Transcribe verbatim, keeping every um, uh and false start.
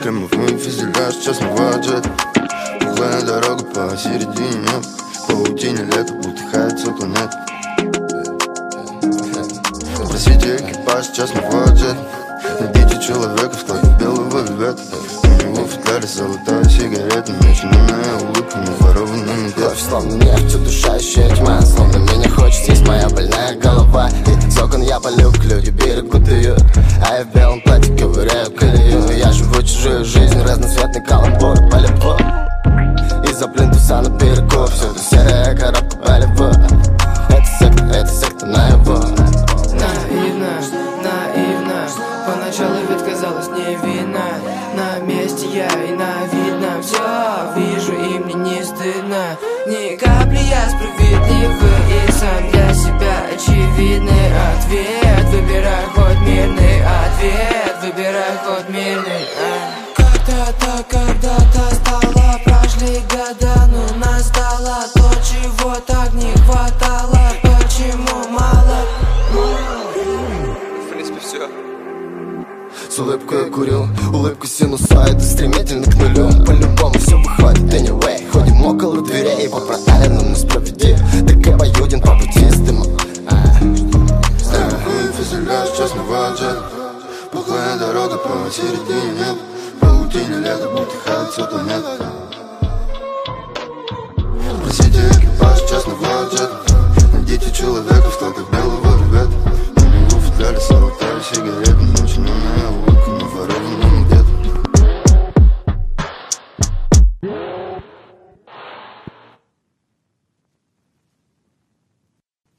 Кремовый фюзеляж частного джета. Пухлая дорога посередине неба. В паутине лета утихает планет. Просите экипаж частного джета. Найдите человека в тле белого вельвета. У него в футляре золотая сигарета. Меченая улыбка, наворованными где. Кровь словно нефть, удушающая тьма. Словно меня хочет съесть моя больная голова. И из окон я полюб, люди берегут ее. А я в белом платье ковыряю колею. Я живу чужую жизнь, разноцветный каламбур, полюбовь. Из-за плинтуса на перекур. Всюду серая коробка болева. Это секта, это секта наяву. Наивно, наивно. Поначалу ведь казалось невинно. На месте я и на видном все вижу, и мне не стыдно. Ни капли я справедливый и сам для себя очевидный ответ. Выбирай ход мирный ответ, выбирай ход мирный. Когда-то, когда-то стало, прошли года, но настало то, чего так не хватало. Почему мало? В принципе, все. С улыбкой я курил, улыбку синусоида стремительно к нулю. По-любому все выходит anyway. Ходим около дверей, по проталинам нас проведи. Так обоюден по пути с дымом. Кремовый фюзеляж частного джета. Пухлая дорога посередине неба. В паутине лета утихает планет. Просите экипаж частного джета. Найдите человека в тле белого